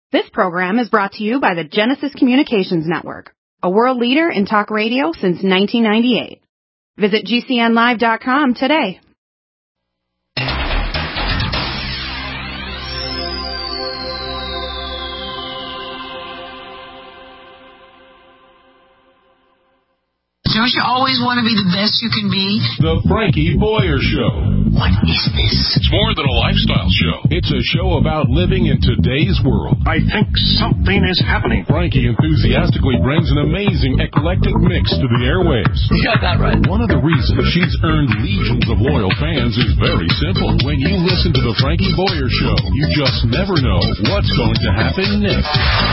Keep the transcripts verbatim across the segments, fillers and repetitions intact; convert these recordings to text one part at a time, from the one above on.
This program is brought to you by the Genesis Communications Network, a world leader in talk radio since nineteen ninety-eight. Visit G C N live dot com today. Don't you always want to be the best you can be? The Frankie Boyer Show. What is this? It's more than a lifestyle show. It's a show about living in today's world. I think something is happening. Frankie enthusiastically brings an amazing eclectic mix to the airwaves. You got that right. One of the reasons she's earned legions of loyal fans is very simple. When you listen to The Frankie Boyer Show, you just never know what's going to happen next.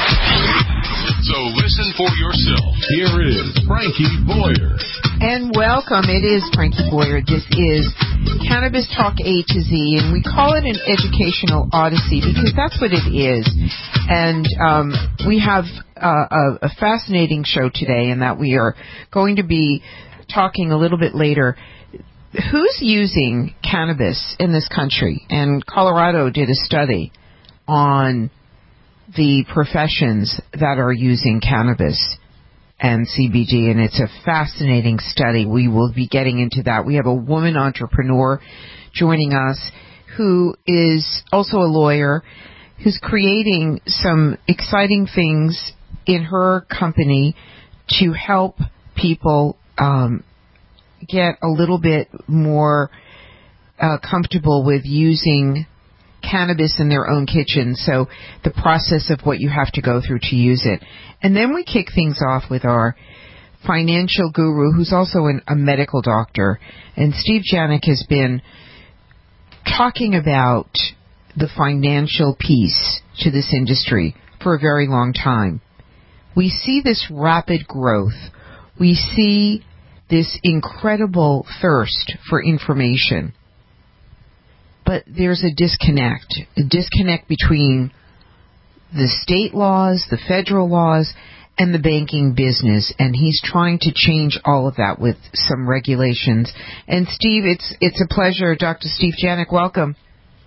So listen for yourself. Here is Frankie Boyer. And welcome. It is Frankie Boyer. This is Cannabis Talk A to Z, and we call it an educational odyssey because that's what it is. And um, we have uh, a, a fascinating show today in that we are going to be talking a little bit later. Who's using cannabis in this country? And Colorado did a study on the professions that are using cannabis and C B D, and it's a fascinating study. We will be getting into that. We have a woman entrepreneur joining us who is also a lawyer who's creating some exciting things in her company to help people um, get a little bit more uh, comfortable with using cannabis in their own kitchen, so the process of what you have to go through to use it. And then we kick things off with our financial guru, who's also an, a medical doctor. And Steve Janik has been talking about the financial piece to this industry for a very long time. We see this rapid growth. We see this incredible thirst for information. But there's a disconnect, a disconnect between the state laws, the federal laws, and the banking business, and he's trying to change all of that with some regulations. And Steve, it's it's a pleasure. Doctor Steve Janik, welcome.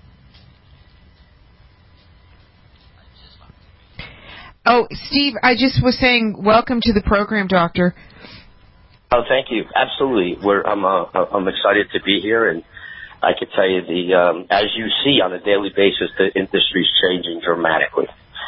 Oh, Steve, I just was saying welcome to the program, Doctor. Oh, thank you. Absolutely. We're, I'm uh, I'm excited to be here, and I can tell you, the um, as you see on a daily basis, the industry's changing dramatically.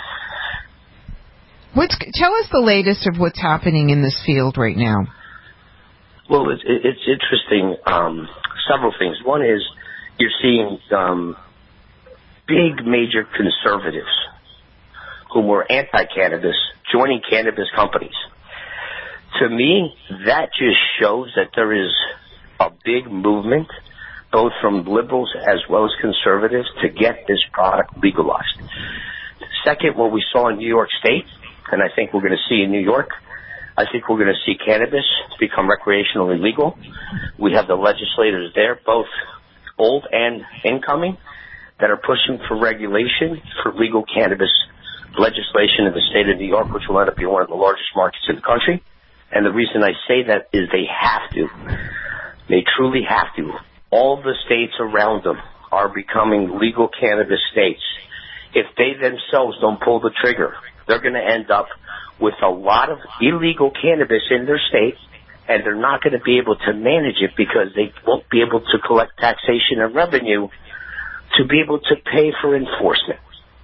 What's, tell us the latest of what's happening in this field right now. Well, it's, it's interesting. Um, several things. One is you're seeing um, big, major conservatives who were anti-cannabis joining cannabis companies. To me, that just shows that there is a big movement, both from liberals as well as conservatives, to get this product legalized. Second, what we saw in New York State, and I think we're going to see in New York, I think we're going to see cannabis become recreationally legal. We have the legislators there, both old and incoming, that are pushing for regulation for legal cannabis legislation in the state of New York, which will end up being one of the largest markets in the country. And the reason I say that is they have to. They truly have to. All the states around them are becoming legal cannabis states. If they themselves don't pull the trigger, they're going to end up with a lot of illegal cannabis in their state, and they're not going to be able to manage it because they won't be able to collect taxation and revenue to be able to pay for enforcement.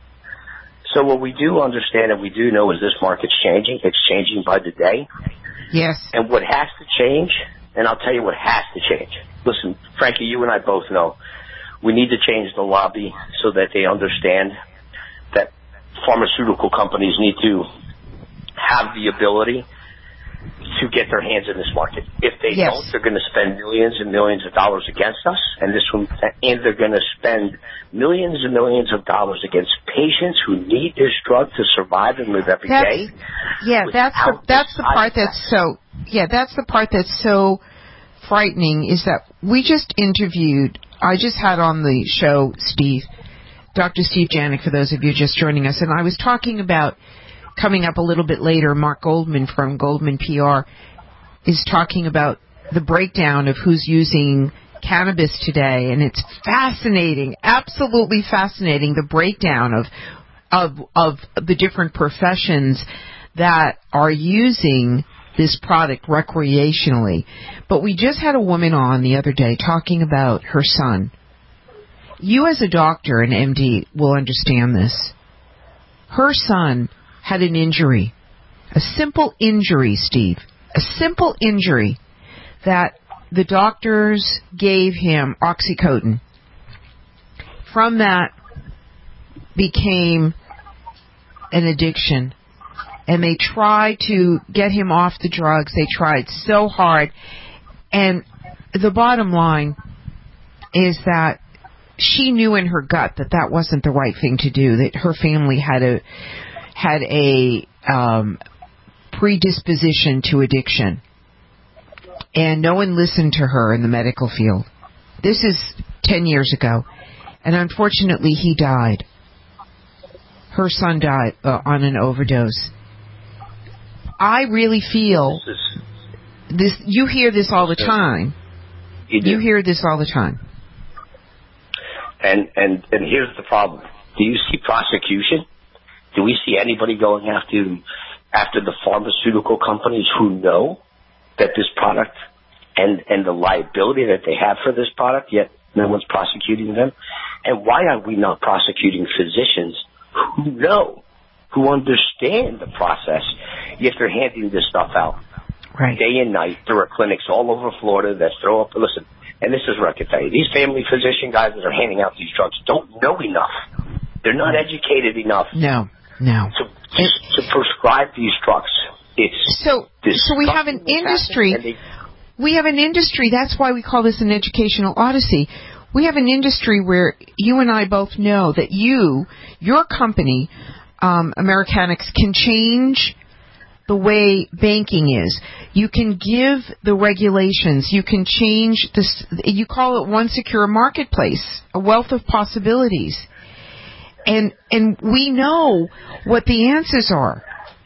So what we do understand and we do know is this market's changing. It's changing by the day. Yes. And what has to change, and I'll tell you what has to change. Listen, Frankie, you and I both know we need to change the lobby so that they understand that pharmaceutical companies need to have the ability to get their hands in this market. If they yes. don't, they're going to spend millions and millions of dollars against us, and this one, and they're going to spend millions and millions of dollars against patients who need this drug to survive and live every that's, day. Yeah, that's the that's the part that's so yeah, that's the part that's so frightening is that we just interviewed. I just had on the show, Steve, Doctor Steve Janik, for those of you just joining us, and I was talking about. Coming up a little bit later, Mark Goldman from Goldman P R is talking about the breakdown of who's using cannabis today, and it's fascinating, absolutely fascinating, the breakdown of of of the different professions that are using this product recreationally. But we just had a woman on the other day talking about her son. You as a doctor and M D will understand this. Her son had an injury, a simple injury, Steve, a simple injury that the doctors gave him oxycodone. From that became an addiction. And they tried to get him off the drugs. They tried so hard. And the bottom line is that she knew in her gut that that wasn't the right thing to do, that her family had a had a um, predisposition to addiction. And no one listened to her in the medical field. This is ten years ago. And unfortunately, he died. Her son died uh, on an overdose. I really feel this. You hear this all the time. You do. You hear this all the time. And and and here's the problem. Do you see prosecution? Do we see anybody going after after the pharmaceutical companies who know that this product and and the liability that they have for this product, yet no one's prosecuting them? And why are we not prosecuting physicians who know, who understand the process, yet they're handing this stuff out right. day and night? There are clinics all over Florida that throw up. Listen, and this is what I can tell you. These family physician guys that are handing out these drugs don't know enough. They're not educated enough. No, no. To, to, to prescribe these drugs. It's so. So we have an industry. They, we have an industry. That's why we call this an educational odyssey. We have an industry where you and I both know that you, your company, um, Americanics, can change the way banking is. You can give the regulations. You can change this. You call it one secure marketplace, a wealth of possibilities. And and we know what the answers are.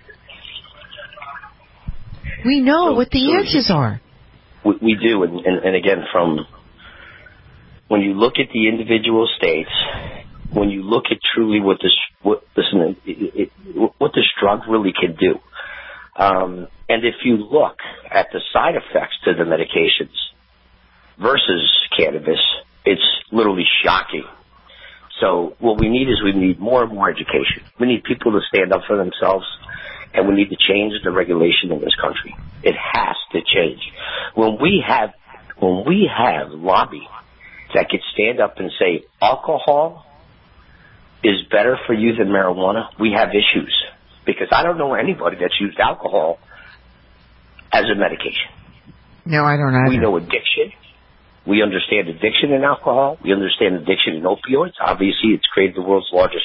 We know so, what the so answers are. We, we do, and, and, and again, from when you look at the individual states, when you look at truly what this, what, listen, it, it, what this drug really can do, um, and if you look at the side effects to the medications versus cannabis, it's literally shocking. So what we need is we need more and more education. We need people to stand up for themselves, and we need to change the regulation in this country. It has to change. When we have, when we have lobby that could stand up and say alcohol is better for you than marijuana, we have issues. Because I don't know anybody that's used alcohol as a medication. No, I don't either. We know addiction. We understand addiction in alcohol. We understand addiction in opioids. Obviously, it's created the world's largest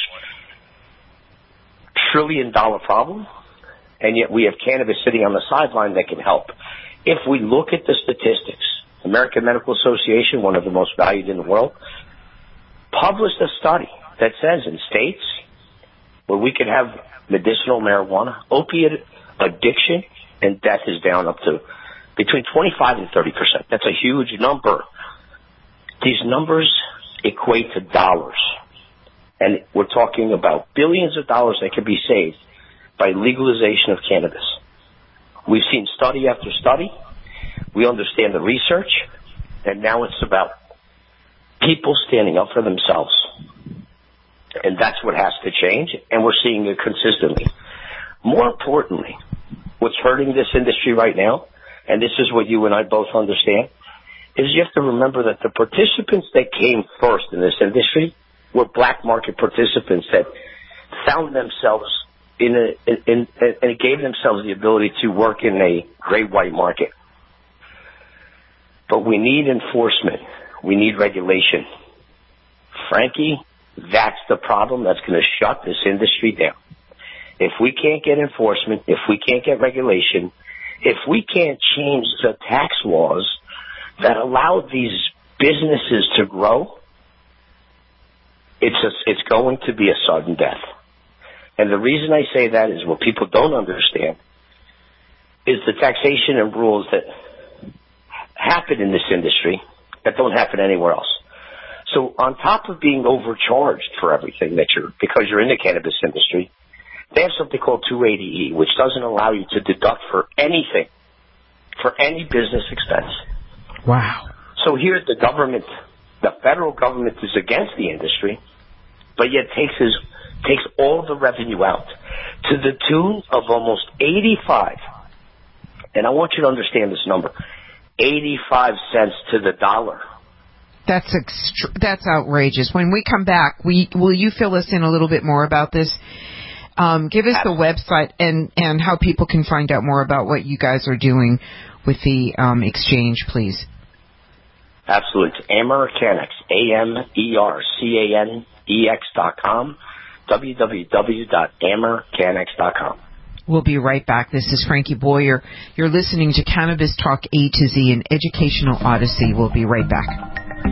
trillion dollar problem. And yet we have cannabis sitting on the sideline that can help. If we look at the statistics, American Medical Association, one of the most valued in the world, published a study that says in states where we could have medicinal marijuana, opiate addiction and death is down up to between twenty-five and thirty percent. That's a huge number. These numbers equate to dollars. And we're talking about billions of dollars that could be saved by legalization of cannabis. We've seen study after study. We understand the research. And now it's about people standing up for themselves. And that's what has to change. And we're seeing it consistently. More importantly, what's hurting this industry right now, and this is what you and I both understand, is you have to remember that the participants that came first in this industry were black market participants that found themselves in a, in, in, and it gave themselves the ability to work in a gray-white market. But we need enforcement. We need regulation. Frankie, that's the problem that's going to shut this industry down. If we can't get enforcement, if we can't get regulation, if we can't change the tax laws that allow these businesses to grow, it's a, it's going to be a sudden death. And the reason I say that is what people don't understand is the taxation and rules that happen in this industry that don't happen anywhere else. So on top of being overcharged for everything that you're, because you're in the cannabis industry, they have something called two eighty E, which doesn't allow you to deduct for anything, for any business expense. Wow. So here the government, the federal government is against the industry, but yet takes his, takes all the revenue out to the tune of almost eighty-five. And I want you to understand this number, eighty-five cents to the dollar. That's extr- that's outrageous. When we come back, we will you fill us in a little bit more about this? Um, give us the website and, and how people can find out more about what you guys are doing with the um, exchange, please. Absolutely. It's Amercanex, A M E R C A N E X dot com, w w w dot amercanex dot com. We'll be right back. This is Frankie Boyer. You're listening to Cannabis Talk A to Z, an educational odyssey. We'll be right back.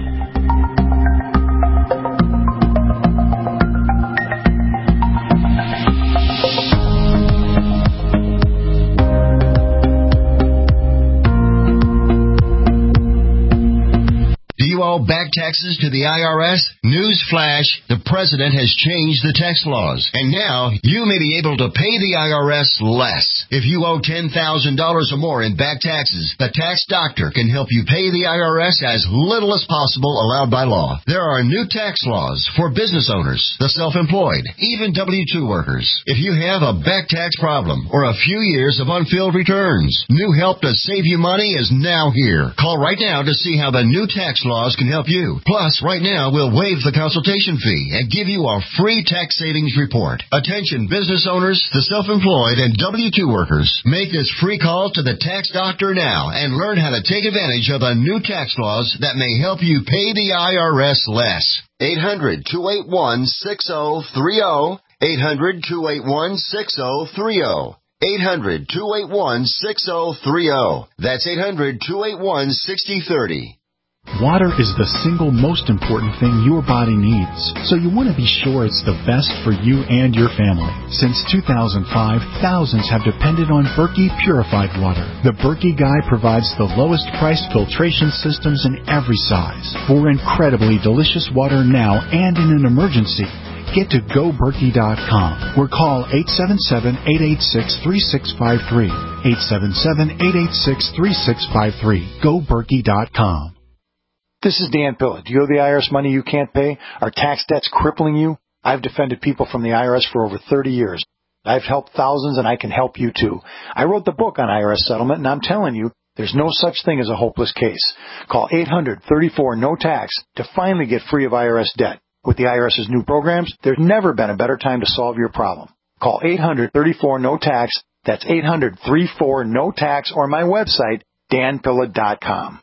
Back taxes to the I R S? News flash, the president has changed the tax laws, and now you may be able to pay the I R S less. If you owe ten thousand dollars or more in back taxes, the tax doctor can help you pay the I R S as little as possible allowed by law. There are new tax laws for business owners, the self-employed, even W two workers. If you have a back tax problem or a few years of unfilled returns, new help to save you money is now here. Call right now to see how the new tax laws can help you. Plus, right now, we'll waive the consultation fee and give you a free tax savings report. Attention business owners, the self-employed, and W two workers. Make this free call to the tax doctor now and learn how to take advantage of the new tax laws that may help you pay the I R S less. eight hundred, two eight one, six oh three oh. eight hundred, two eight one, six oh three oh. eight hundred, two eight one, six oh three oh. That's eight hundred, two eight one, six oh three oh. Water is the single most important thing your body needs, so you want to be sure it's the best for you and your family. Since two thousand five, thousands have depended on Berkey purified water. The Berkey Guy provides the lowest priced filtration systems in every size for incredibly delicious water now and in an emergency. Get to go berkey dot com or call eight seven seven, eight eight six, three six five three. eight seven seven, eight eight six, three six five three. go berkey dot com. This is Dan Pilla. Do you owe the I R S money you can't pay? Are tax debts crippling you? I've defended people from the I R S for over thirty years. I've helped thousands, and I can help you too. I wrote the book on I R S settlement, and I'm telling you, there's no such thing as a hopeless case. Call eight hundred, thirty-four, no tax to finally get free of I R S debt. With the IRS's new programs, there's never been a better time to solve your problem. Call eight hundred, thirty-four, no tax. That's eight hundred, thirty-four, no tax, or my website, dan pilla dot com.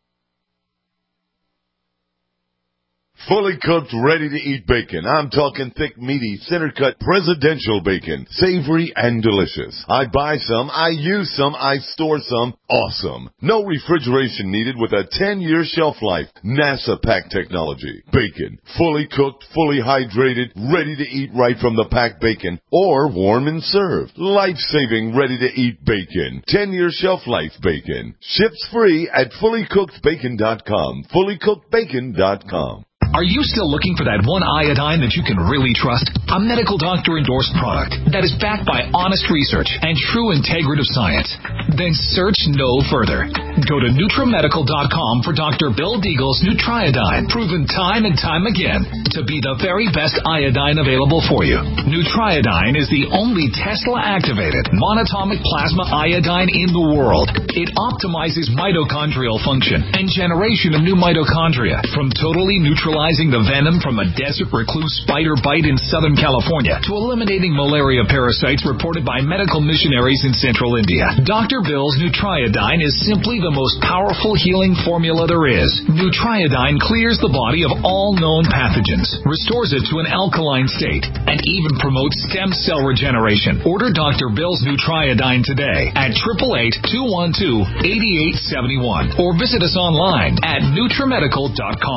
Fully cooked, ready-to-eat bacon. I'm talking thick, meaty, center-cut presidential bacon. Savory and delicious. I buy some, I use some, I store some. Awesome. No refrigeration needed with a ten-year shelf life. NASA pack technology. Bacon. Fully cooked, fully hydrated, ready to eat right from the packed bacon. Or warm and served. Life-saving, ready-to-eat bacon. ten-year shelf life bacon. Ships free at fully cooked bacon dot com. fully cooked bacon dot com. Are you still looking for that one iodine that you can really trust? A medical doctor-endorsed product that is backed by honest research and true integrative science? Then search no further. Go to NutriMedical dot com for Doctor Bill Deagle's Nutriodine, proven time and time again to be the very best iodine available for you. Nutriodine is the only Tesla-activated monatomic plasma iodine in the world. It optimizes mitochondrial function and generation of new mitochondria from totally neutralizing the venom from a desert recluse spider bite in Southern California to eliminating malaria parasites reported by medical missionaries in central India. Doctor Bill's Nutriodine is simply the most powerful healing formula there is. Nutriodine clears the body of all known pathogens, restores it to an alkaline state, and even promotes stem cell regeneration. Order Doctor Bill's Nutriodine today at eight eight eight, two one two, eight eight seven one or visit us online at NutriMedical dot com.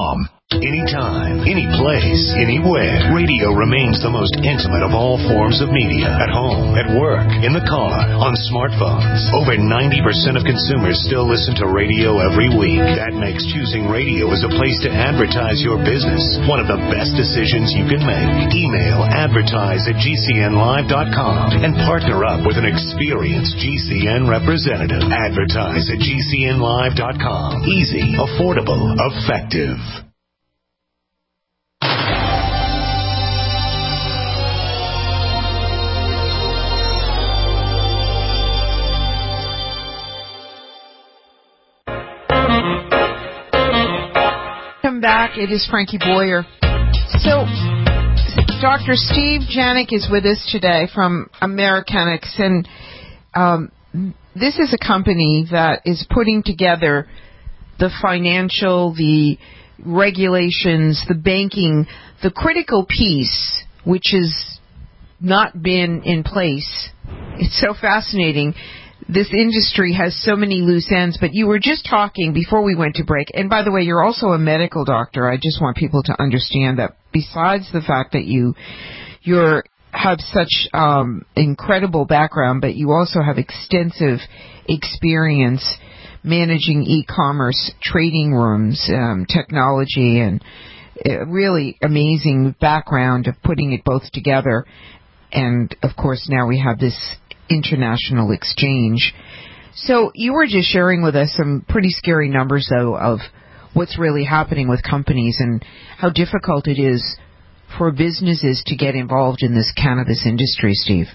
Anytime, any place, anywhere. Radio remains the most intimate of all forms of media. At home, at work, in the car, on smartphones. Over ninety percent of consumers still listen to radio every week. That makes choosing radio as a place to advertise your business one of the best decisions you can make. Email advertise at G C N live dot com and partner up with an experienced G C N representative. Advertise at G C N live dot com. Easy, affordable, effective. Welcome back. It is Frankie Boyer. So, Doctor Steve Janik is with us today from Americanics, and um, this is a company that is putting together the financial, the regulations, the banking, the critical piece, which has not been in place. It's so fascinating. This industry has so many loose ends, but you were just talking before we went to break. And by the way, you're also a medical doctor. I just want people to understand that besides the fact that you you're have such um, incredible background, but you also have extensive experience managing e-commerce trading rooms, um, technology, and a really amazing background of putting it both together. And, of course, now we have this international exchange. So you were just sharing with us some pretty scary numbers, though, of what's really happening with companies and how difficult it is for businesses to get involved in this cannabis industry, Steve.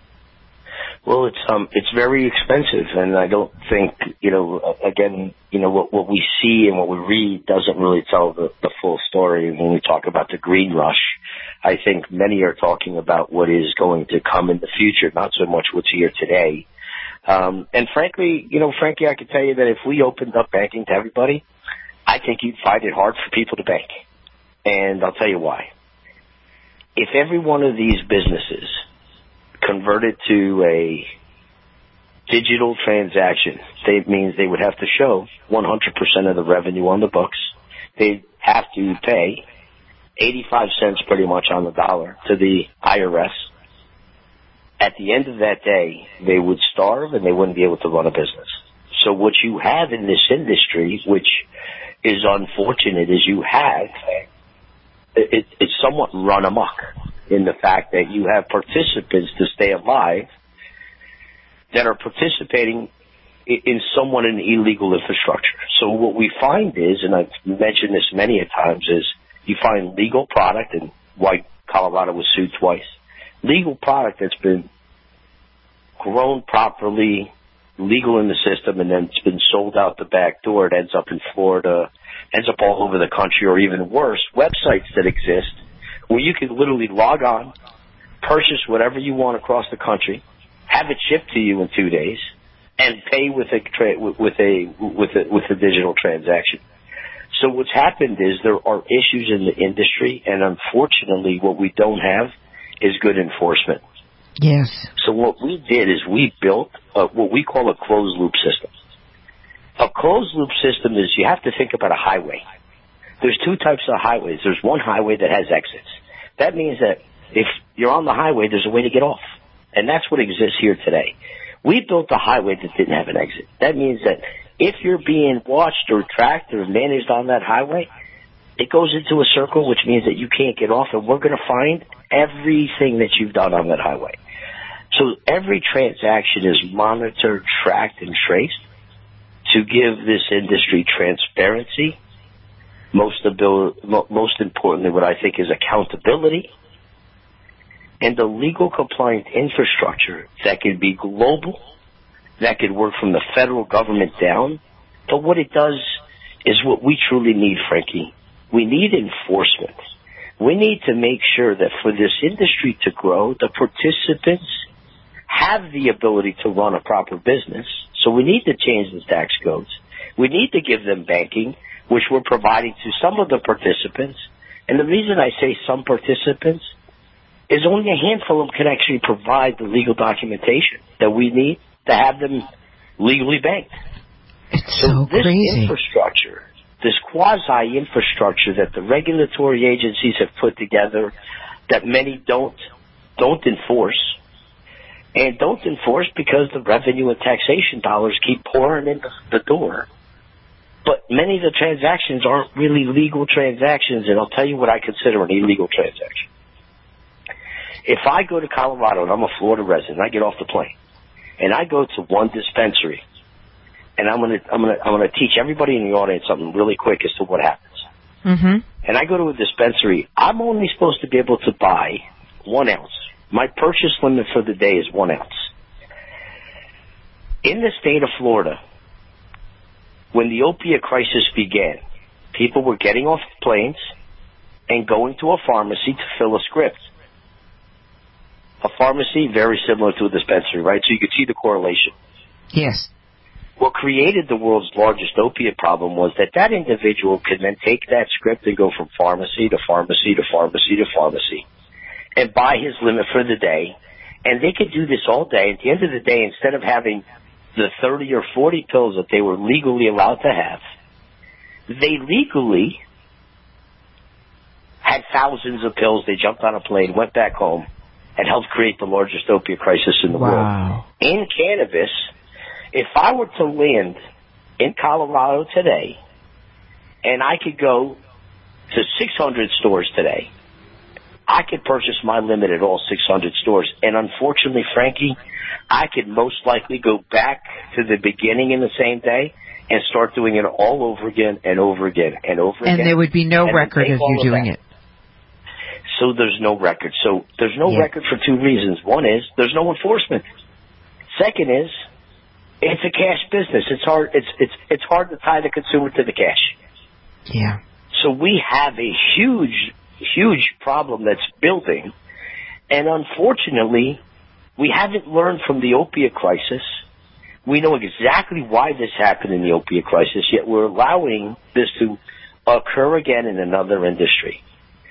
Well, it's um, it's very expensive, and I don't think, you know, again, you know, what what we see and what we read doesn't really tell the, the full story. When we talk about the green rush, I think many are talking about what is going to come in the future, not so much what's here today. Um, and frankly, you know, Frankie, I can tell you that if we opened up banking to everybody, I think you'd find it hard for people to bank. And I'll tell you why. If every one of these businesses converted to a digital transaction, that means they would have to show one hundred percent of the revenue on the books. They'd have to pay eighty-five cents pretty much on the dollar to the I R S. At the end of that day, they would starve and they wouldn't be able to run a business. So what you have in this industry, which is unfortunate, is you have, it, it's somewhat run amok in the fact that you have participants to stay alive that are participating in somewhat an illegal infrastructure. So what we find is, and I've mentioned this many a times, is you find legal product, and White, Colorado was sued twice, legal product that's been grown properly, legal in the system, and then it's been sold out the back door. It ends up in Florida, ends up all over the country, or even worse, websites that exist where you can literally log on, purchase whatever you want across the country, have it shipped to you in two days, and pay with a tra- with a with a with a digital transaction. So what's happened is there are issues in the industry, and unfortunately, what we don't have is good enforcement. Yes. So what we did is we built a, what we call a closed loop system. A closed loop system is, you have to think about a highway. There's two types of highways. There's one highway that has exits. That means that if you're on the highway, there's a way to get off. And that's what exists here today. We built a highway that didn't have an exit. That means that if you're being watched or tracked or managed on that highway, it goes into a circle, which means that you can't get off, and we're going to find everything that you've done on that highway. So every transaction is monitored, tracked, and traced to give this industry transparency. Most, abil- most importantly, what I think is accountability and a legal compliant infrastructure that can be global, that could work from the federal government down. But what it does is what we truly need, Frankie. We need enforcement. We need to make sure that for this industry to grow, the participants have the ability to run a proper business. So we need to change the tax codes. We need to give them banking, which we're providing to some of the participants. And the reason I say some participants is only a handful of them can actually provide the legal documentation that we need to have them legally banked. It's So, so this crazy. infrastructure this quasi-infrastructure that the regulatory agencies have put together that many don't don't enforce, and don't enforce because the revenue and taxation dollars keep pouring in the door. But many of the transactions aren't really legal transactions, and I'll tell you what I consider an illegal transaction. If I go to Colorado, and I'm a Florida resident, I get off the plane, and I go to one dispensary, and I'm gonna I'm gonna I'm gonna teach everybody in the audience something really quick as to what happens. Mm-hmm. And I go to a dispensary, I'm only supposed to be able to buy one ounce. My purchase limit for the day is one ounce. In the state of Florida, when the opiate crisis began, people were getting off planes and going to a pharmacy to fill a script. A pharmacy, very similar to a dispensary, right? So you could see the correlation. Yes. What created the world's largest opiate problem was that that individual could then take that script and go from pharmacy to pharmacy to pharmacy to pharmacy and buy his limit for the day. And they could do this all day. At the end of the day, instead of having the thirty or forty pills that they were legally allowed to have, they legally had thousands of pills. They jumped on a plane, went back home, and helped create the largest opiate crisis in the wow. world. In cannabis, if I were to land in Colorado today, and I could go to six hundred stores today, I could purchase my limit at all six hundred stores. And unfortunately, Frankie, I could most likely go back to the beginning in the same day and start doing it all over again and over again and over and again. And there would be no and record of you doing it. So there's no record. So there's no yeah. record for two reasons. One is there's no enforcement. Second is it's a cash business. It's hard. It's it's it's hard to tie the consumer to the cash. Yeah. So we have a huge, huge problem that's building, and unfortunately, we haven't learned from the opiate crisis. We know exactly why this happened in the opiate crisis, yet we're allowing this to occur again in another industry.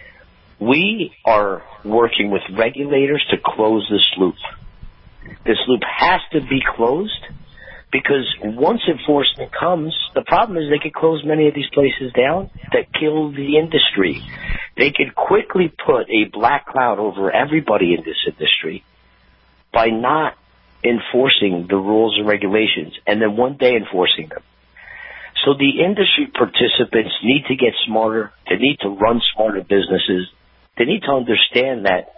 We are working with regulators to close this loop. This loop has to be closed because once enforcement comes, the problem is they could close many of these places down that kill the industry. They could quickly put a black cloud over everybody in this industry by not enforcing the rules and regulations and then one day enforcing them. So the industry participants need to get smarter. They need to run smarter businesses. They need to understand that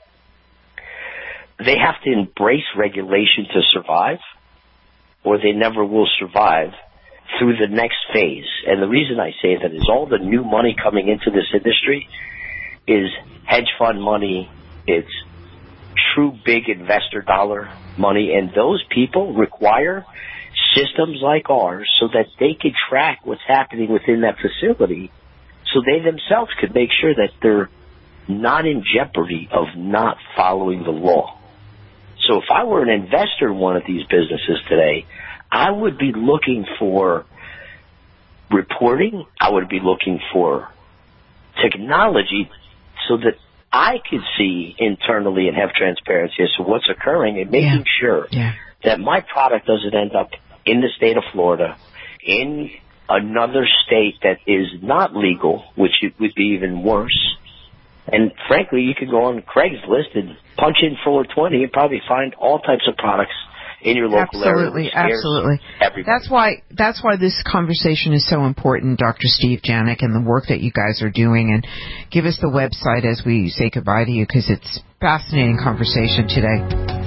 they have to embrace regulation to survive, or they never will survive through the next phase. And the reason I say that is all the new money coming into this industry is hedge fund money, it's true big investor dollar money, and those people require systems like ours so that they can track what's happening within that facility so they themselves could make sure that they're not in jeopardy of not following the law. So if I were an investor in one of these businesses today, I would be looking for reporting. I would be looking for technology so that I could see internally and have transparency as to what's occurring and making yeah. sure yeah. that my product doesn't end up in the state of Florida, in another state that is not legal, which it would be even worse. And frankly, you could go on Craigslist and punch in four twenty and probably find all types of products in your local absolutely, area. Absolutely, absolutely. That's why that's why this conversation is so important, Doctor Steve Janik, and the work that you guys are doing. And give us the website as we say goodbye to you, because it's fascinating conversation today.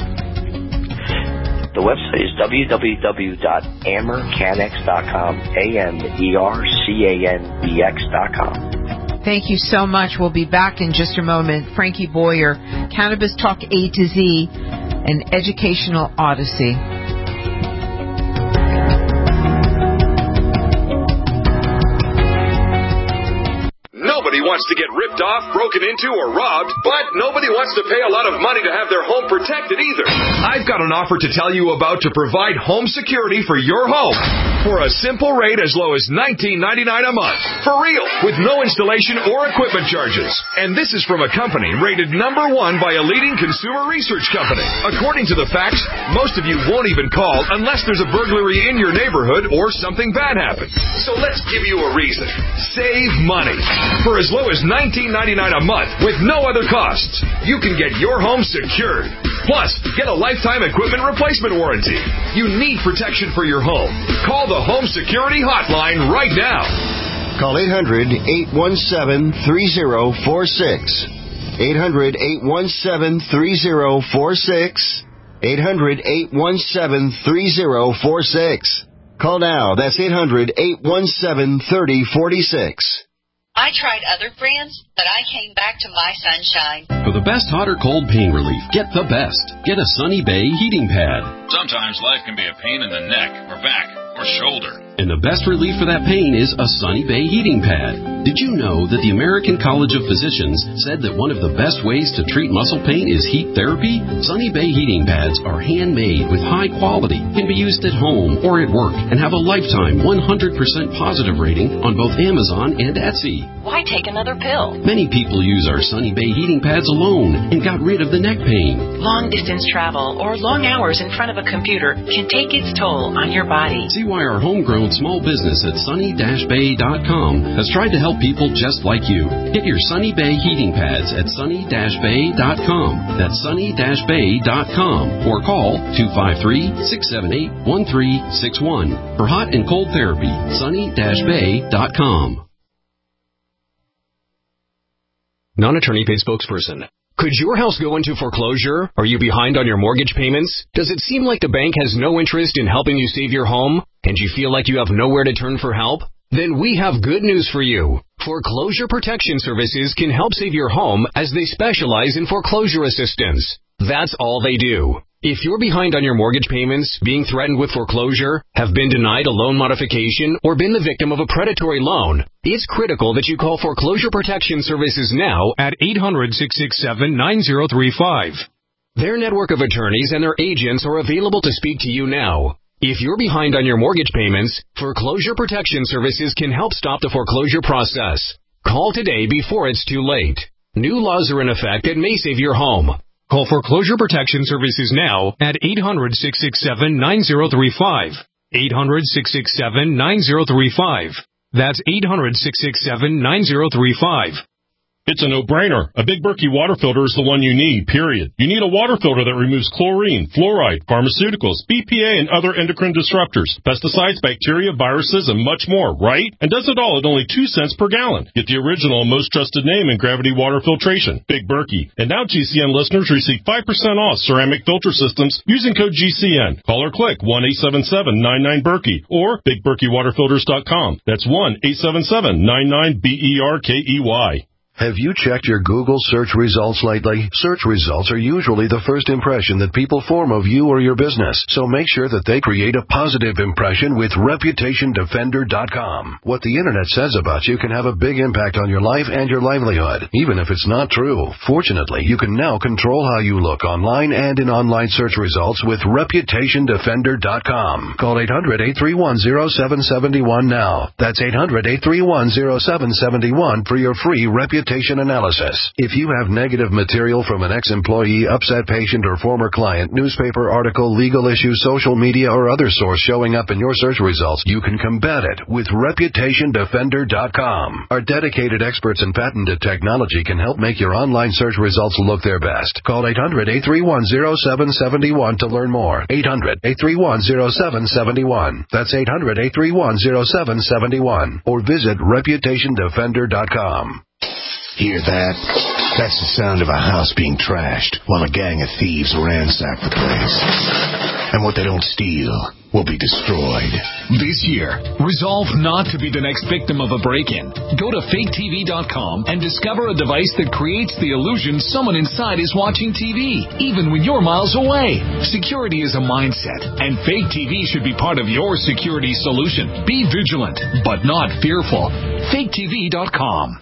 The website is w w w dot amercanex dot com, A M E R C A N E X dot com. Thank you so much. We'll be back in just a moment. Frankie Boyer, Cannabis Talk A to Z, an educational odyssey. Nobody wants to get ripped off, broken into, or robbed, but nobody wants to pay a lot of money to have their home protected either. I've I've got an offer to tell you about to provide home security for your home for a simple rate as low as nineteen ninety-nine a month. For real, with no installation or equipment charges. And this is from a company rated number one by a leading consumer research company. According to the facts, most of you won't even call unless there's a burglary in your neighborhood or something bad happens. So let's give you a reason. Save money. For as low as nineteen ninety-nine a month with no other costs, you can get your home secured. Plus, get a lifetime equipment replacement warranty. You need protection for your home. Call the Home Security Hotline right now. Call eight hundred, eight one seven, three zero four six. eight hundred, eight one seven, three zero four six. eight hundred, eight one seven, three zero four six. Call now. That's eight hundred, eight one seven, three zero four six. I tried other brands, but I came back to My Sunshine. For the best hot or cold pain relief, get the best. Get a Sunny Bay heating pad. Sometimes life can be a pain in the neck or back or shoulder. And the best relief for that pain is a Sunny Bay heating pad. Did you know that the American College of Physicians said that one of the best ways to treat muscle pain is heat therapy? Sunny Bay heating pads are handmade with high quality, can be used at home or at work, and have a lifetime one hundred percent positive rating on both Amazon and Etsy. Why take another pill? Many people use our Sunny Bay heating pads alone and got rid of the neck pain. Long distance travel or long hours in front of a computer can take its toll on your body. See why our homegrown small business at sunny dash bay dot com has tried to help people just like you. Get your Sunny Bay heating pads at sunny dash bay dot com. That's sunny dash bay dot com or call two five three, six seven eight, one three six one. For hot and cold therapy, sunny dash bay dot com. Non-attorney paid spokesperson. Could your house go into foreclosure? Are you behind on your mortgage payments? Does it seem like the bank has no interest in helping you save your home? And you feel like you have nowhere to turn for help? Then we have good news for you. Foreclosure Protection Services can help save your home as they specialize in foreclosure assistance. That's all they do. If you're behind on your mortgage payments, being threatened with foreclosure, have been denied a loan modification, or been the victim of a predatory loan, it's critical that you call Foreclosure Protection Services now at eight hundred, six six seven, nine zero three five. Their network of attorneys and their agents are available to speak to you now. If you're behind on your mortgage payments, Foreclosure Protection Services can help stop the foreclosure process. Call today before it's too late. New laws are in effect that may save your home. Call Foreclosure Protection Services now at eight hundred, six six seven, nine zero three five. eight hundred, six six seven, nine zero three five. That's eight hundred, six six seven, nine zero three five. It's a no-brainer. A Big Berkey water filter is the one you need, period. You need a water filter that removes chlorine, fluoride, pharmaceuticals, B P A, and other endocrine disruptors, pesticides, bacteria, viruses, and much more, right? And does it all at only two cents per gallon. Get the original and most trusted name in gravity water filtration, Big Berkey. And now G C N listeners receive five percent off ceramic filter systems using code G C N. Call or click one eight seven seven, nine nine, Berkey or big berkey water filters dot com. That's one eight seven seven, nine nine, B E R K E Y. Have you checked your Google search results lately? Search results are usually the first impression that people form of you or your business, so make sure that they create a positive impression with reputation defender dot com. What the internet says about you can have a big impact on your life and your livelihood, even if it's not true. Fortunately, you can now control how you look online and in online search results with reputation defender dot com. Call eight hundred, eight three one, zero seven seven one now. That's eight hundred, eight three one, zero seven seven one for your free reputation analysis. If you have negative material from an ex-employee, upset patient, or former client, newspaper article, legal issue, social media, or other source showing up in your search results, you can combat it with reputation defender dot com. Our dedicated experts in patented technology can help make your online search results look their best. Call eight hundred, eight three one, zero seven seven one to learn more. eight hundred, eight three one, zero seven seven one. That's eight hundred, eight three one, zero seven seven one. Or visit reputation defender dot com. Hear that? That's the sound of a house being trashed while a gang of thieves ransack the place. And what they don't steal will be destroyed. This year, resolve not to be the next victim of a break-in. Go to fake T V dot com and discover a device that creates the illusion someone inside is watching T V, even when you're miles away. Security is a mindset, and Fake T V should be part of your security solution. Be vigilant, but not fearful. fake T V dot com.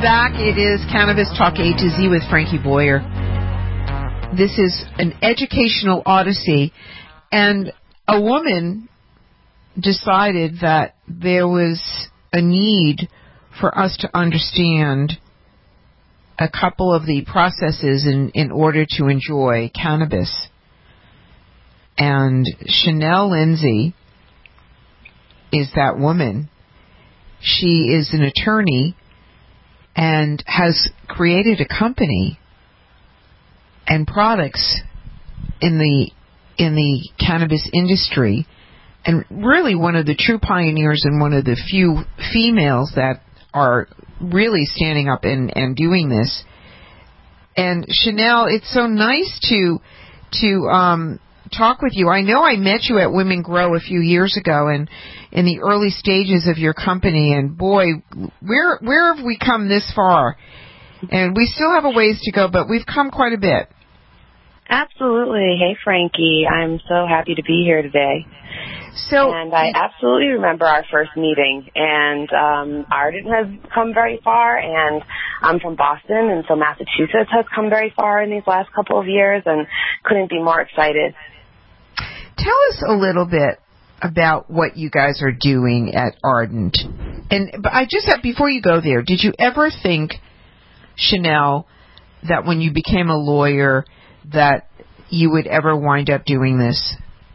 back. It is Cannabis Talk A to Z with Frankie Boyer. This is an educational odyssey, and a woman decided that there was a need for us to understand a couple of the processes in, in order to enjoy cannabis. And Chanel Lindsay is that woman. She is an attorney and has created a company and products in the in the cannabis industry, and really one of the true pioneers and one of the few females that are really standing up and, and doing this. And Chanel, it's so nice to to um, talk with you. I know I met you at Women Grow a few years ago, and in the early stages of your company, and boy, where where have we come this far? And we still have a ways to go, but we've come quite a bit. Absolutely. Hey, Frankie. I'm so happy to be here today. So, and I absolutely remember our first meeting, and um, Ardent has come very far, and I'm from Boston, and so Massachusetts has come very far in these last couple of years, and couldn't be more excited. Tell us a little bit about what you guys are doing at Ardent. And but I just have, before you go there, did you ever think, Chanel, that when you became a lawyer that you would ever wind up doing this?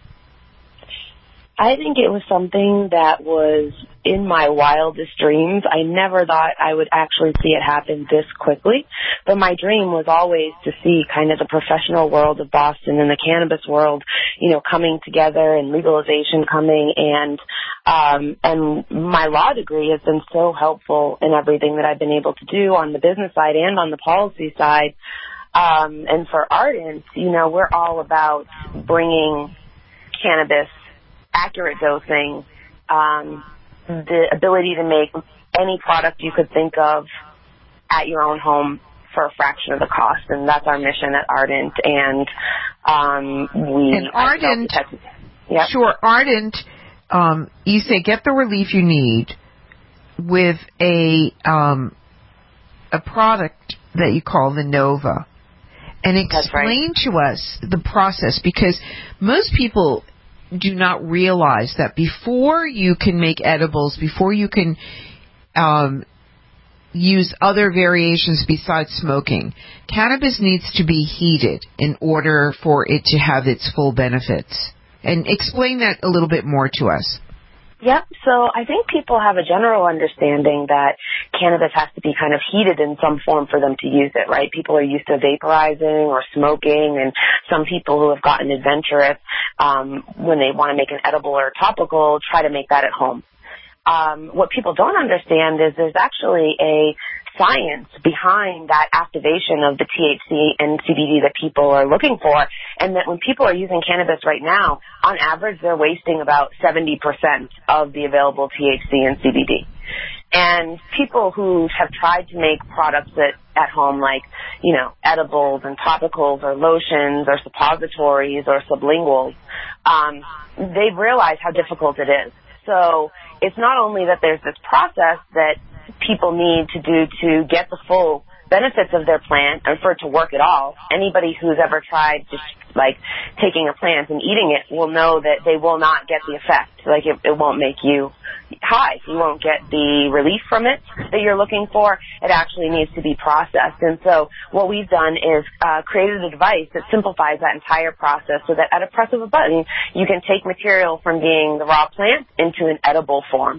I think it was something that was in my wildest dreams. I never thought I would actually see it happen this quickly, but my dream was always to see kind of the professional world of Boston and the cannabis world, you know, coming together and legalization coming, and um, and my law degree has been so helpful in everything that I've been able to do on the business side and on the policy side. Um, and for Ardent, you know, we're all about bringing cannabis, accurate dosing, um, the ability to make any product you could think of at your own home for a fraction of the cost, and that's our mission at Ardent. And um, we and Ardent, yep. sure, Ardent. Um, you say get the relief you need with a um, a product that you call the Nova, and explain right. to us the process, because most people do not realize that before you can make edibles, before you can um, use other variations besides smoking, cannabis needs to be heated in order for it to have its full benefits. And explain that a little bit more to us. Yep. So I think people have a general understanding that cannabis has to be kind of heated in some form for them to use it, right? People are used to vaporizing or smoking, and some people who have gotten adventurous, um, when they want to make an edible or topical, try to make that at home. Um, what people don't understand is there's actually a science behind that activation of the T H C and C B D that people are looking for, and that when people are using cannabis right now, on average, they're wasting about seventy percent of the available T H C and C B D. And people who have tried to make products at, at home, like, you know, edibles and topicals or lotions or suppositories or sublinguals, um, they've realized how difficult it is. So it's not only that there's this process that people need to do to get the full benefits of their plant and for it to work at all. Anybody who's ever tried just like taking a plant and eating it will know that they will not get the effect. Like it, it won't make you high. You won't get the relief from it that you're looking for. It actually needs to be processed. And so what we've done is uh, created a device that simplifies that entire process so that at a press of a button, you can take material from being the raw plant into an edible form.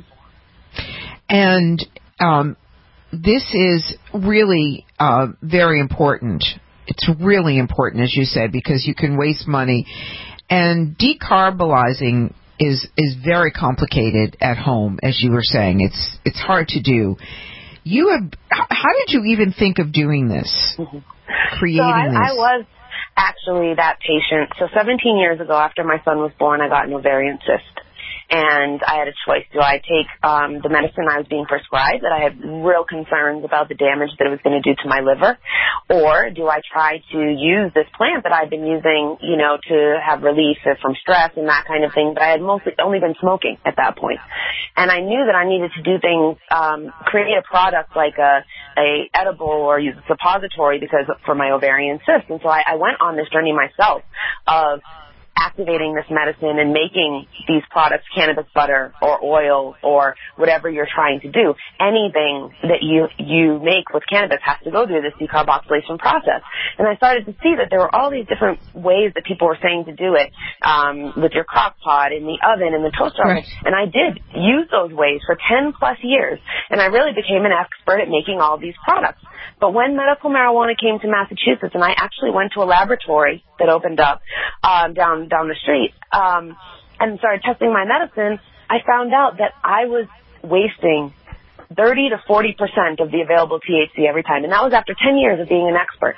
And um, this is really uh, very important. It's really important, as you said, because you can waste money. And decarbonizing is is very complicated at home, as you were saying. It's it's hard to do. You have. How did you even think of doing this? Mm-hmm. Creating so I, this? I was actually that patient. So seventeen years ago, after my son was born, I got an ovarian cyst. And I had a choice. Do I take um, the medicine I was being prescribed that I had real concerns about the damage that it was going to do to my liver? Or do I try to use this plant that I've been using, you know, to have relief from stress and that kind of thing? But I had mostly only been smoking at that point. And I knew that I needed to do things, um, create a product like a a edible or use a suppository because for my ovarian cyst. And so I, I went on this journey myself of activating this medicine and making these products, cannabis butter or oil or whatever you're trying to do. Anything that you, you make with cannabis has to go through this decarboxylation process. And I started to see that there were all these different ways that people were saying to do it, um, with your crock pot, in the oven, in the toaster oven. Right. And I did use those ways for ten plus years. And I really became an expert at making all these products. But when medical marijuana came to Massachusetts, and I actually went to a laboratory that opened up um, down down the street um, and started testing my medicine, I found out that I was wasting thirty to forty percent of the available T H C every time. And that was after ten years of being an expert.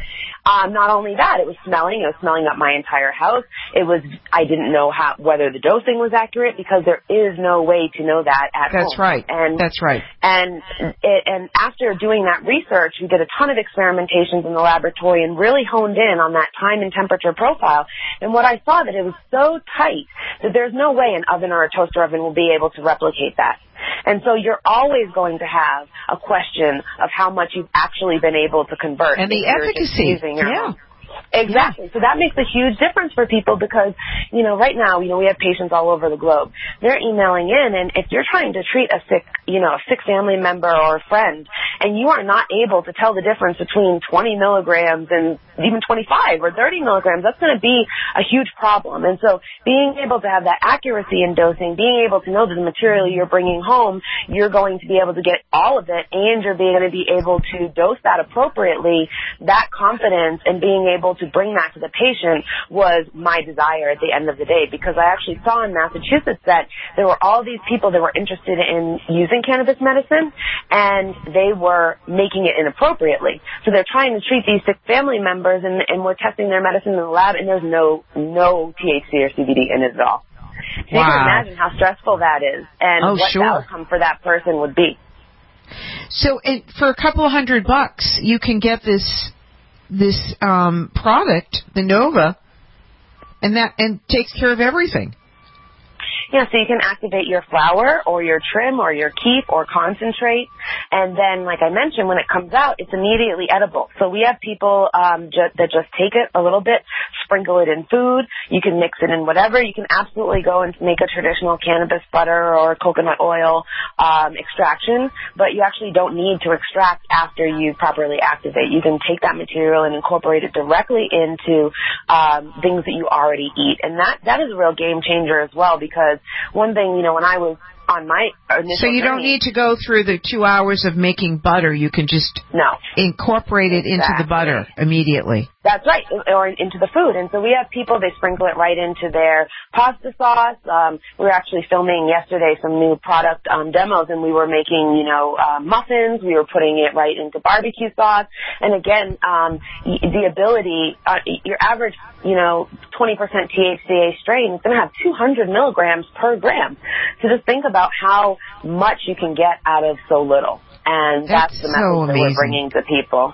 Um, not only that, it was smelling. It was smelling up my entire house. It was, I didn't know how, whether the dosing was accurate because there is no way to know that at That's home. right. And, That's right. And, it, and after doing that research, we did a ton of experimentations in the laboratory and really honed in on that time and temperature profile. And what I saw that it was so tight that there's no way an oven or a toaster oven will be able to replicate that. And so you're always going to have a question of how much you've actually been able to convert. And the efficacy. Yeah. Exactly. So that makes a huge difference for people because, you know, right now, you know, we have patients all over the globe. They're emailing in, and if you're trying to treat a sick, you know, a sick family member or a friend, and you are not able to tell the difference between twenty milligrams and even twenty-five or thirty milligrams, that's going to be a huge problem. And so being able to have that accuracy in dosing, being able to know that the material you're bringing home, you're going to be able to get all of it, and you're going to be able to dose that appropriately, that confidence and being able to bring that to the patient was my desire at the end of the day, because I actually saw in Massachusetts that there were all these people that were interested in using cannabis medicine, and they were making it inappropriately. So they're trying to treat these sick family members, and, and we're testing their medicine in the lab, and there's no no T H C or C B D in it at all. So wow. You can imagine how stressful that is, and oh, what sure. the outcome for that person would be. So it, for a couple of hundred bucks, you can get this this um, product, the Nova, and that and takes care of everything. Yeah, so you can activate your flower or your trim or your keef or concentrate, and then, like I mentioned, when it comes out, it's immediately edible. So we have people um, ju- that just take it a little bit, sprinkle it in food. You can mix it in whatever. You can absolutely go and make a traditional cannabis butter or coconut oil um, extraction, but you actually don't need to extract after you properly activate. You can take that material and incorporate it directly into um, things that you already eat, and that that is a real game changer as well, because one thing, you know, when I was on my initial So you don't journey, need to go through the two hours of making butter. You can just no. incorporate it exactly. into the butter immediately. That's right, or into the food. And so we have people, they sprinkle it right into their pasta sauce. Um, we were actually filming yesterday some new product um, demos, and we were making, you know, uh, muffins. We were putting it right into barbecue sauce. And again, um, the ability, uh, your average, you know, twenty percent T H C A strain is going to have two hundred milligrams per gram. So just think about how much you can get out of so little. And that's, that's the message so that we're bringing to people.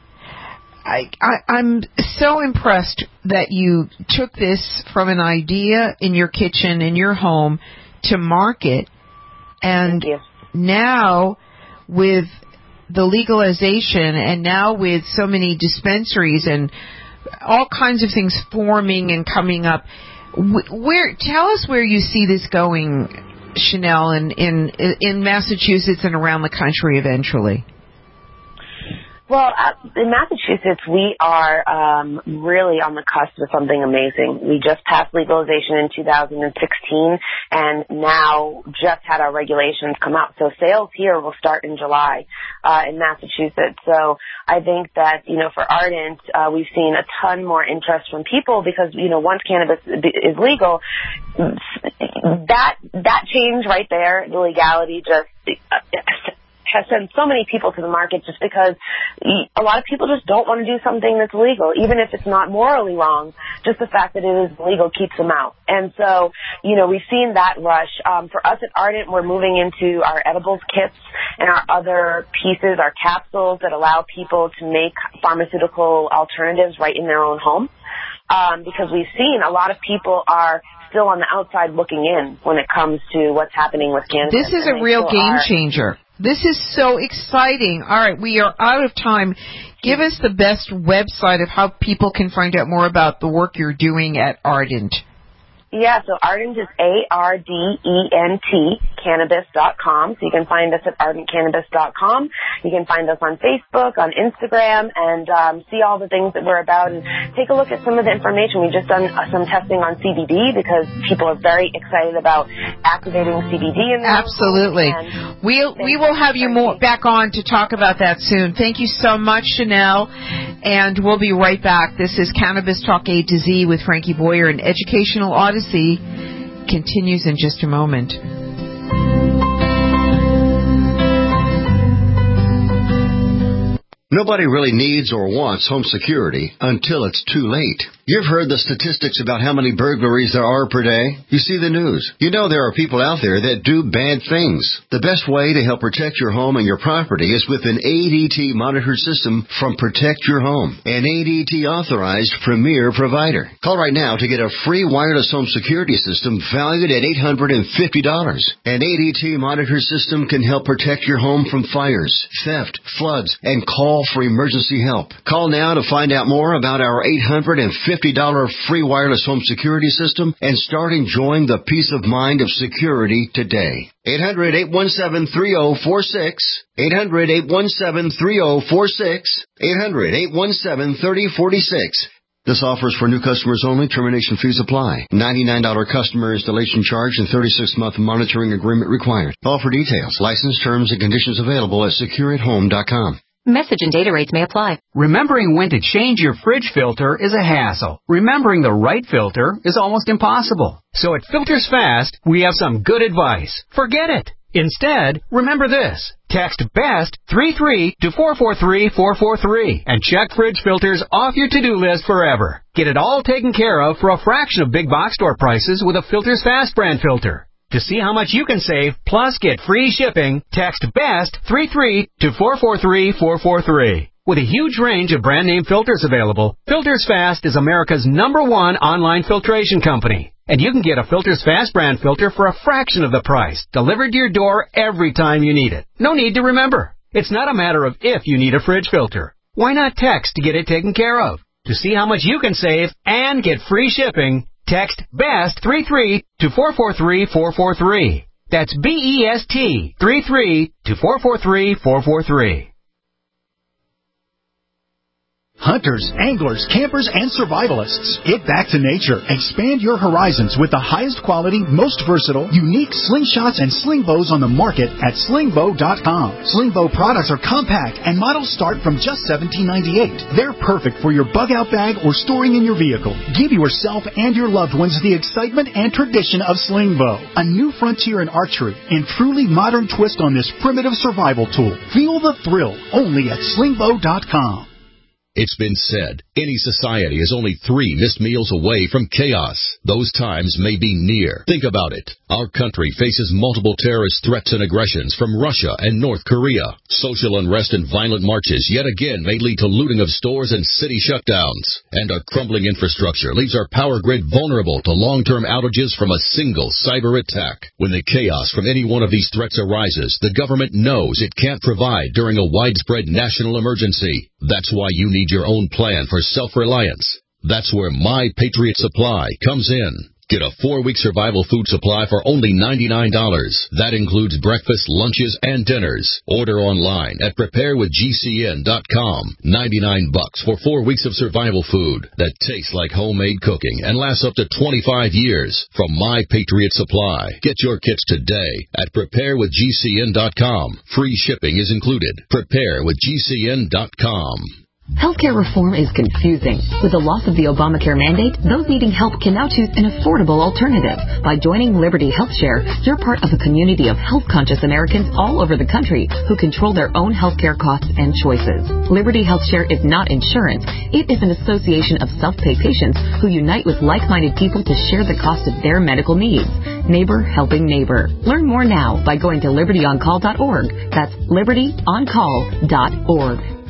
I, I, I'm so impressed that you took this from an idea in your kitchen, in your home, to market. And now with the legalization, and now with so many dispensaries and all kinds of things forming and coming up, where tell us where you see this going, Chanel, in, in, in Massachusetts and around the country eventually. Well, uh, in Massachusetts, we are um, really on the cusp of something amazing. We just passed legalization in two thousand sixteen, and now just had our regulations come out. So sales here will start in July uh, in Massachusetts. So I think that, you know, for Ardent, uh, we've seen a ton more interest from people because, you know, once cannabis is legal, that that change right there, the legality just uh, has sent so many people to the market just because a lot of people just don't want to do something that's legal, even if it's not morally wrong. Just the fact that it is legal keeps them out. And so, you know, we've seen that rush. Um, for us at Ardent, we're moving into our edibles kits and our other pieces, our capsules that allow people to make pharmaceutical alternatives right in their own home. Um, because we've seen a lot of people are still on the outside looking in when it comes to what's happening with cannabis. This is a real game changer. This is so exciting. All right, we are out of time. Give us the best website of how people can find out more about the work you're doing at Ardent. Yeah, so Ardent is A R D E N T, cannabis dot com. So you can find us at ardent cannabis dot com. You can find us on Facebook, on Instagram, and um, see all the things that we're about and take a look at some of the information. We've just done uh, some testing on C B D because people are very excited about activating C B D in their Absolutely. We'll, we will have you more back on to talk about that soon. Thank you so much, Chanel, and we'll be right back. This is Cannabis Talk A to Z with Frankie Boyer, an educational odyssey. Continues in just a moment. Nobody really needs or wants home security until it's too late. You've heard the statistics about how many burglaries there are per day. You see the news. You know there are people out there that do bad things. The best way to help protect your home and your property is with an A D T monitored system from Protect Your Home, an A D T authorized premier provider. Call right now to get a free wireless home security system valued at eight hundred fifty dollars. An A D T monitored system can help protect your home from fires, theft, floods, and call for emergency help. Call now to find out more about our eight hundred fifty dollars free wireless home security system and start enjoying the peace of mind of security today. eight hundred, eight one seven, three zero four six. eight hundred, eight one seven, three zero four six. eight hundred, eight one seven, three zero four six. This offer is for new customers only. Termination fees apply. ninety-nine dollars customer installation charge and thirty-six month monitoring agreement required. Call for details. License terms and conditions available at secure at home dot com. Message and data rates may apply. Remembering when to change your fridge filter is a hassle. Remembering the right filter is almost impossible. So at Filters Fast, we have some good advice. Forget it. Instead, remember this. Text BEST three three to four four three four four three and check fridge filters off your to-do list forever. Get it all taken care of for a fraction of big box store prices with a Filters Fast brand filter. To see how much you can save, plus get free shipping, text BEST three three to four four three four four three. With a huge range of brand name filters available, Filters Fast is America's number one online filtration company. And you can get a Filters Fast brand filter for a fraction of the price, delivered to your door every time you need it. No need to remember. It's not a matter of if you need a fridge filter. Why not text to get it taken care of? To see how much you can save and get free shipping, text BEST three three to four four three four four three. That's B E S T three three to four four three four four three. Hunters, anglers, campers, and survivalists. Get back to nature. Expand your horizons with the highest quality, most versatile, unique slingshots and sling bows on the market at sling bow dot com. Sling bow products are compact and models start from just seventeen ninety-eight. They're perfect for your bug out bag or storing in your vehicle. Give yourself and your loved ones the excitement and tradition of sling bow, a new frontier in archery and truly modern twist on this primitive survival tool. Feel the thrill only at sling bow dot com. It's been said, any society is only three missed meals away from chaos. Those times may be near. Think about it. Our country faces multiple terrorist threats and aggressions from Russia and North Korea. Social unrest and violent marches yet again may lead to looting of stores and city shutdowns. And our crumbling infrastructure leaves our power grid vulnerable to long-term outages from a single cyber attack. When the chaos from any one of these threats arises, the government knows it can't provide during a widespread national emergency. That's why you need your own plan for self-reliance. That's where My Patriot Supply comes in. Get a four-week survival food supply for only ninety-nine dollars. That includes breakfast, lunches, and dinners. Order online at prepare with G C N dot com. ninety-nine bucks for four weeks of survival food that tastes like homemade cooking and lasts up to twenty-five years from My Patriot Supply. Get your kits today at prepare with G C N dot com. Free shipping is included. prepare with G C N dot com. Healthcare reform is confusing. With the loss of the Obamacare mandate, those needing help can now choose an affordable alternative. By joining Liberty HealthShare, you're part of a community of health-conscious Americans all over the country who control their own healthcare costs and choices. Liberty HealthShare is not insurance. It is an association of self-pay patients who unite with like-minded people to share the cost of their medical needs. Neighbor helping neighbor. Learn more now by going to liberty on call dot org. That's liberty on call dot org.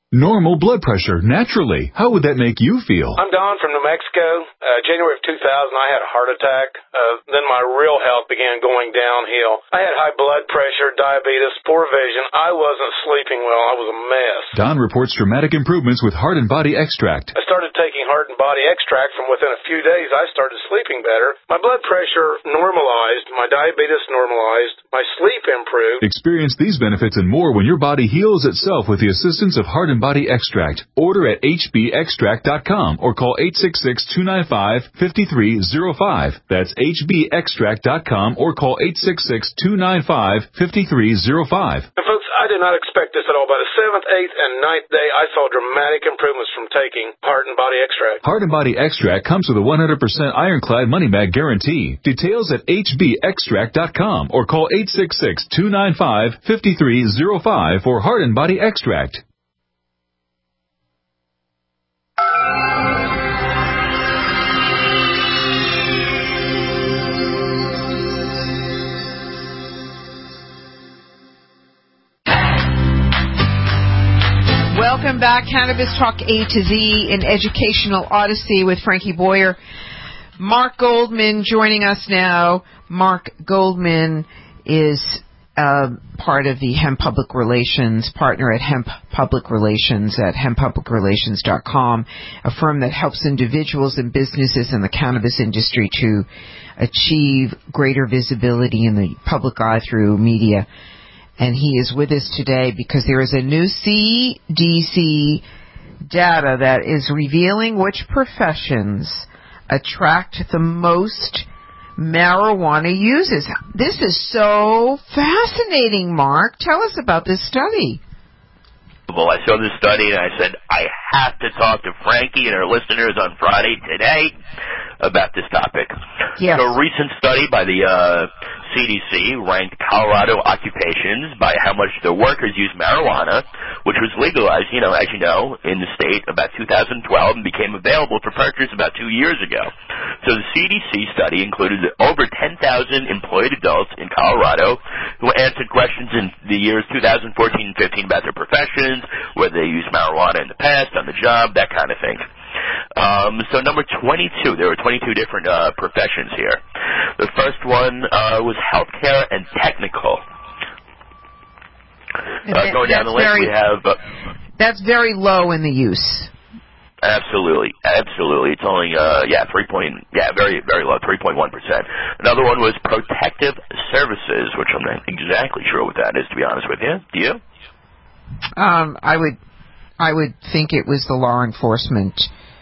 normal blood pressure naturally. How would that make you feel? I'm Don from New Mexico. Uh, January of two thousand, I had a heart attack. Uh, then my real health began going downhill. I had high blood pressure, diabetes, poor vision. I wasn't sleeping well. I was a mess. Don reports dramatic improvements with Heart and Body Extract. I started taking Heart and Body Extract. From within a few days, I started sleeping better. My blood pressure normalized. My diabetes normalized. My sleep improved. Experience these benefits and more when your body heals itself with the assistance of Heart and Body Extract. Order at h b extract dot com or call eight six six, two nine five, five three zero five. That's h b extract dot com or call eight six six, two nine five, five three zero five. And folks, I did not expect this at all. By the seventh, eighth, and ninth day, I saw dramatic improvements from taking Heart and Body Extract. Heart and Body Extract comes with a one hundred percent ironclad money-back guarantee. Details at h b extract dot com or call eight six six, two nine five, five three zero five for Heart and Body Extract. Welcome back. Cannabis Talk A to Z, an educational odyssey with Frankie Boyer. Mark Goldman joining us now. Mark Goldman is uh, part of the Hemp Public Relations, partner at Hemp Public Relations at hemp public relations dot com, a firm that helps individuals and businesses in the cannabis industry to achieve greater visibility in the public eye through media. And he is with us today because there is a new C D C data that is revealing which professions attract the most marijuana users. This is so fascinating, Mark. Tell us about this study. Well, I saw this study and I said, I have to talk to Frankie and our listeners on Friday today about this topic. Yes. So a recent study by the uh, C D C ranked Colorado occupations by how much their workers use marijuana, which was legalized, you know, as you know, in the state about two thousand twelve and became available for purchase about two years ago. So the C D C study included over ten thousand employed adults in Colorado who answered questions in the years two thousand fourteen and fifteen about their professions, whether they used marijuana in the past, on the job, that kind of thing. Um, so number twenty-two, there were twenty-two different uh, professions here. The first one uh, was healthcare and technical. Uh, going down the list, very, we have... Uh, that's very low in the use. Absolutely, absolutely. It's only, uh, yeah, three point, yeah, very, very low, three point one percent. Another one was protective services, which I'm not exactly sure what that is, to be honest with you. Do you? Um, I would, I would think it was the law enforcement.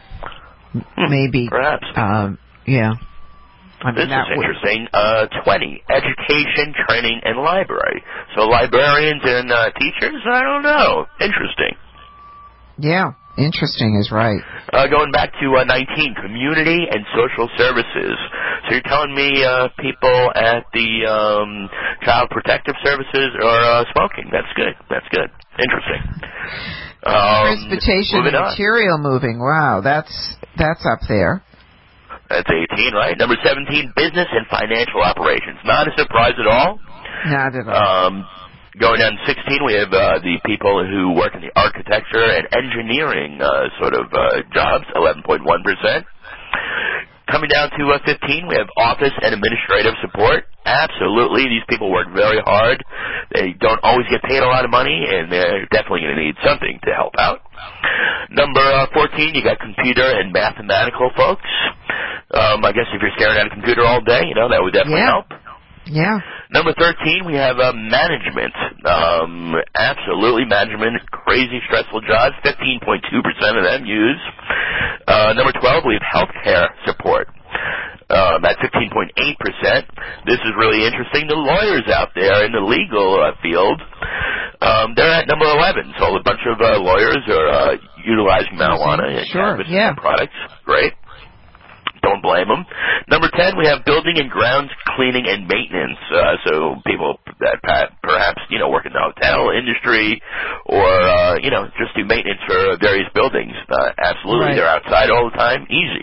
Maybe. Perhaps. Um, yeah. I mean, this is would... interesting. Uh, twenty, education, training, and library. So librarians and uh, teachers? I don't know. Interesting. Yeah, interesting is right. Uh, going back to uh, nineteen, community and social services. So you're telling me uh, people at the um, Child Protective Services are uh, smoking. That's good. That's good. Interesting. Um, Transportation and material moving. Wow, that's that's up there. That's eighteen, right? Number seventeen, business and financial operations. Not a surprise at all. Not at all. Um, going down to sixteen, we have uh, the people who work in the architecture and engineering uh, sort of uh, jobs, eleven point one percent. Coming down to uh, fifteen, we have office and administrative support. Absolutely, these people work very hard. They don't always get paid a lot of money, and they're definitely going to need something to help out. Number uh, fourteen, you got computer and mathematical folks. Um, I guess if you're staring at a computer all day, you know, that would definitely yeah. help. Yeah. Number thirteen, we have uh, management. Um, absolutely, management, crazy, stressful jobs. fifteen point two percent of them use. Uh, number twelve, we have healthcare support. Um, at fifteen point eight percent. This is really interesting. The lawyers out there in the legal uh, field, um, they're at number eleven. So a bunch of uh, lawyers are uh, utilizing marijuana and sure, cannabis yeah. products. Great. Don't blame them. Number ten, we have building and grounds cleaning and maintenance. Uh, so people that perhaps, you know, work in the hotel industry or, uh, you know, just do maintenance for various buildings. Uh, absolutely. Right. They're outside all the time. Easy.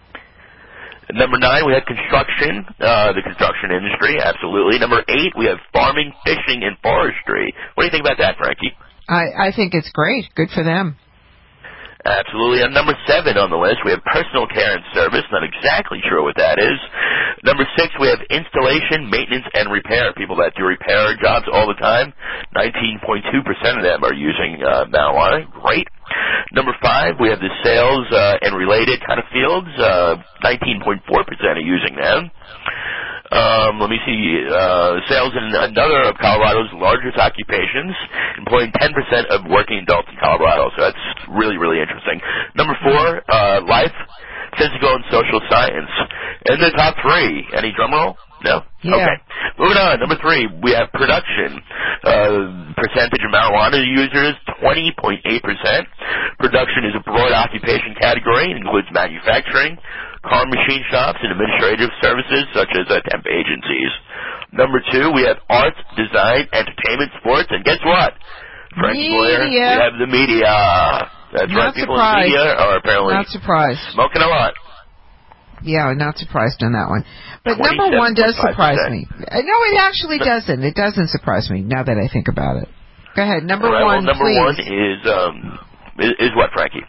Number nine, we have construction, uh, the construction industry. Absolutely. Number eight, we have farming, fishing, and forestry. What do you think about that, Frankie? I, I think it's great. Good for them. Absolutely. And number seven on the list, we have personal care and service. Not exactly sure what that is. Number six, we have installation, maintenance, and repair. People that do repair jobs all the time. nineteen point two percent of them are using uh, marijuana. Great. Number five, we have the sales uh, and related kind of fields. Uh, nineteen point four percent are using them. Um, let me see, uh, sales in another of Colorado's largest occupations, employing ten percent of working adults in Colorado. So that's really, really interesting. Number four, uh, life, physical, and social science. In the top three, any drum roll? No? Yeah. Okay. Moving on. Number three, we have production. Uh, percentage of marijuana users, twenty point eight percent. Production is a broad occupation category. It includes manufacturing, car machine shops, and administrative services such as uh, temp agencies. Number two, we have arts, design, entertainment, sports, and guess what? Frankie Boyer, we have the media. That's not right, people surprised. in the media are apparently not surprised. smoking a lot. Yeah, not surprised on that one. But number one does surprise me. Uh, No, it actually doesn't. It doesn't surprise me now that I think about it. Go ahead. Number right, one, well, number please. one is, um, is, is what, Frankie?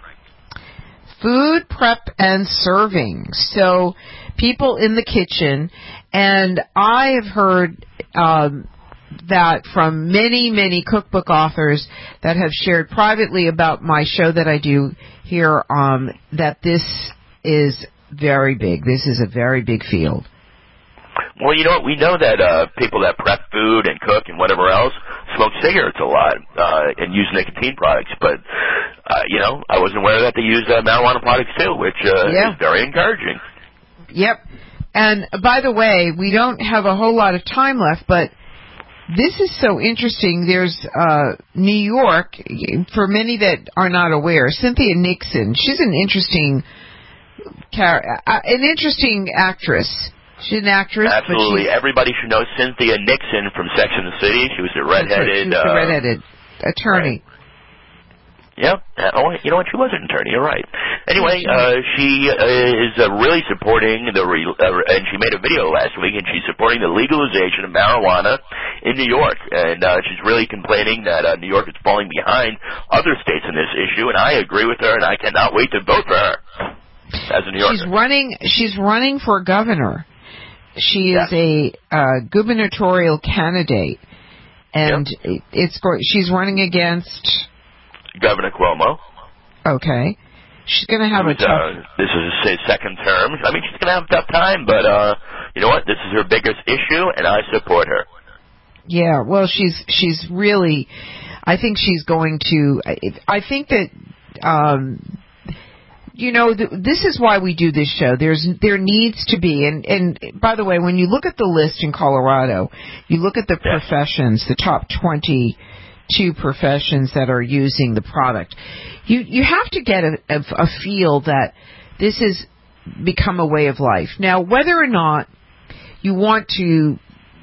Food prep and serving. So people in the kitchen, and I have heard um, that from many, many cookbook authors that have shared privately about my show that I do here, um, that this is very big. This is a very big field. Well, you know what? We know that uh, people that prep food and cook and whatever else smoke cigarettes a lot uh, and use nicotine products. But, uh, you know, I wasn't aware that they use uh, marijuana products too, which uh, yeah. is very encouraging. Yep. And by the way, we don't have a whole lot of time left, but this is so interesting. There's uh, New York, for many that are not aware, Cynthia Nixon. She's an interesting, char- uh, an interesting actress. She's an actress. Absolutely. But Everybody should know Cynthia Nixon from Sex and the City. She was the redheaded. She was the uh, redheaded attorney. Right. Yep. Uh, oh, you know what? She was an attorney. You're right. Anyway, uh, she uh, is uh, really supporting the, re- uh, and she made a video last week, and she's supporting the legalization of marijuana in New York. And uh, she's really complaining that uh, New York is falling behind other states in this issue, and I agree with her, and I cannot wait to vote for her as a New Yorker. She's running. She's running for governor. She is yeah. a uh, gubernatorial candidate, and yep. it's go- she's running against Governor Cuomo. Okay, she's going to have Who's, a tough. Uh, this is his second term. I mean, she's going to have a tough time, but uh, you know what? This is her biggest issue, and I support her. Yeah, well, she's she's really. I think she's going to. I, I think that. Um, You know, th- this is why we do this show. There's, there needs to be, and, and by the way, when you look at the list in Colorado, you look at the yeah. professions, the top twenty-two professions that are using the product. You you have to get a, a, a feel that this has become a way of life. Now, whether or not you want to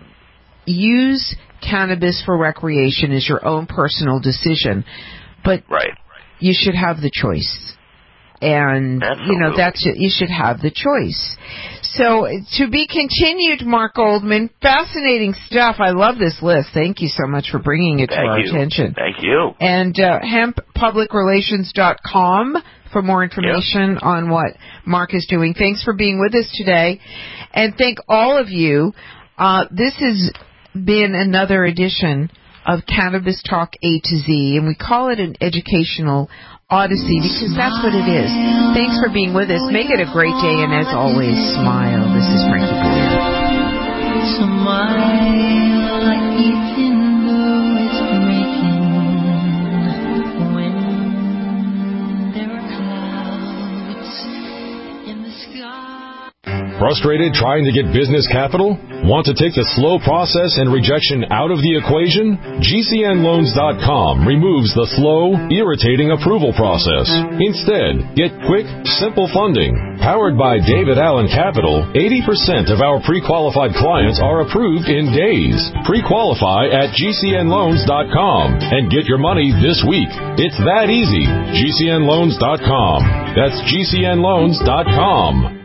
use cannabis for recreation is your own personal decision, but right. you should have the choice. And, Absolutely. you know, that's it. You should have the choice. So, to be continued, Mark Goldman. Fascinating stuff. I love this list. Thank you so much for bringing it Thank to our you. attention. Thank you. And uh, hemp public relations dot com for more information yep. on what Mark is doing. Thanks for being with us today. And thank all of you. Uh, this has been another edition of Cannabis Talk A to Z, and we call it an educational odyssey because that's what it is. Thanks for being with us. Make it a great day, and as always, smile. This is Frankie Boyer. Smile, even though it's breaking when there are clouds in the sky. Frustrated trying to get business capital? Want to take the slow process and rejection out of the equation? G C N loans dot com removes the slow, irritating approval process. Instead, get quick, simple funding. Powered by David Allen Capital, eighty percent of our pre-qualified clients are approved in days. Pre-qualify at G C N loans dot com and get your money this week. It's that easy. G C N loans dot com. That's G C N loans dot com.